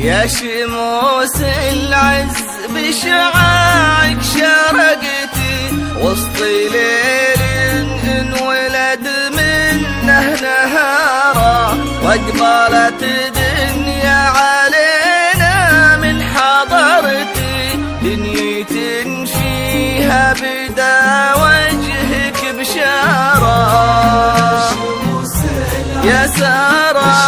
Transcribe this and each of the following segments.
يا شموس العز بشعاعك شرقتي وسط ليل انولد منه نهارا، واقبلت دنيا علينا من حضرتي، دنيا فيها بدا وجهك بشارة يا سارة.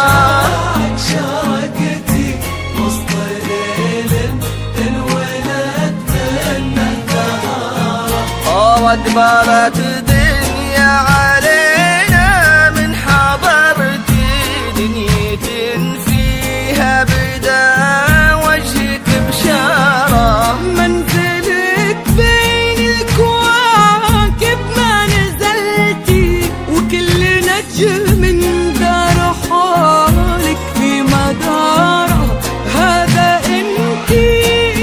واقبلت دنيا علينا من حضرتي، دنيا فيها بدا وجهك بشارة. منزلك بين الكواكب ما نزلتي، وكل نجم من دار حالك في مداره، هذا انتي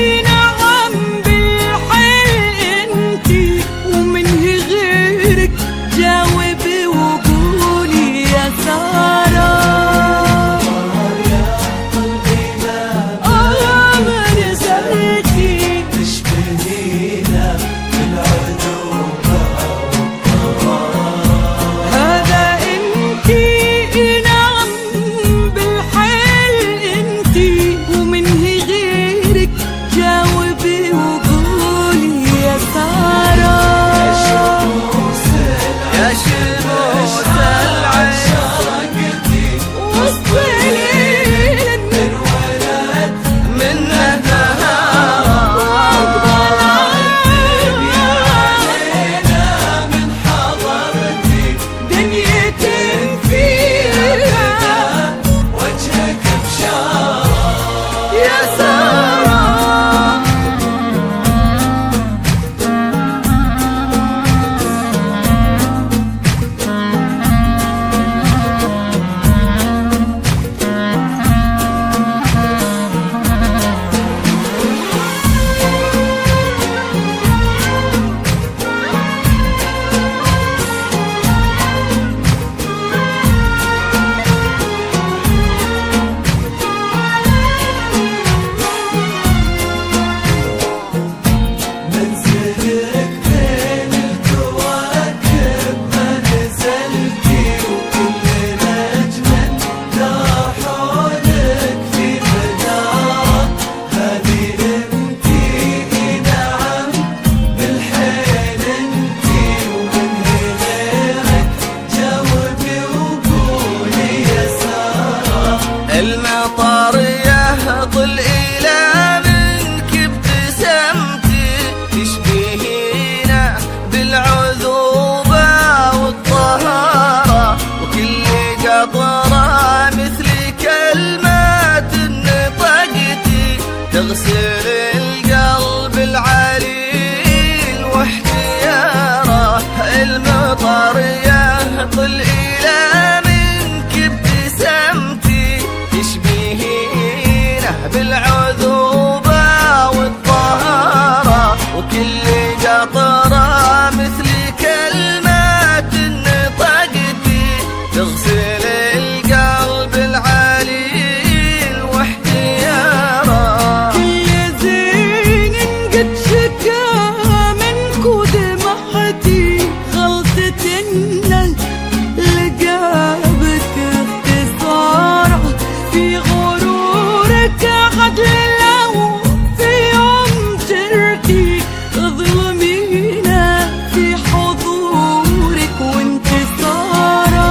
المطر يهطل إلى منك ابتسامتي، تشبهينا بالعذوبة والطهارة، وكل قطرة مثل كلمات نطقتي تغسل القلب العليل واحتياره. المطر يهطل إلى منك ابتسامتي، تشبهينه بالعذوبة والطهارة، وكل قطرة مثل كلمات نطقتي تغسل القلب العليل واحتياره. كل زين قد شكا منك ودمعتي، غلطة إن لقابك اختصاره، في غرورك عدل لو في يوم تركي، ظلمينا في حضورك وانتصاره.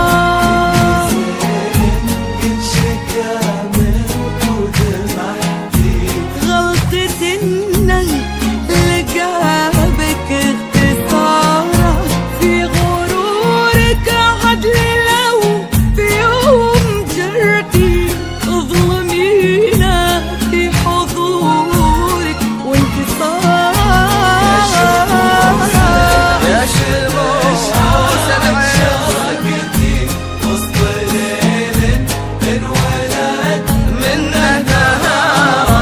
غلطة إن لقابك اختصاره، في غرورك عدل لو في يوم جرتي، ظلمينا في حضورك وانتصاره. يا شموس العز وسط ليل انولد منه نهارا،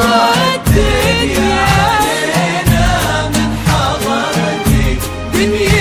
واقبلت دنيا علينا من حضرتي، دنيا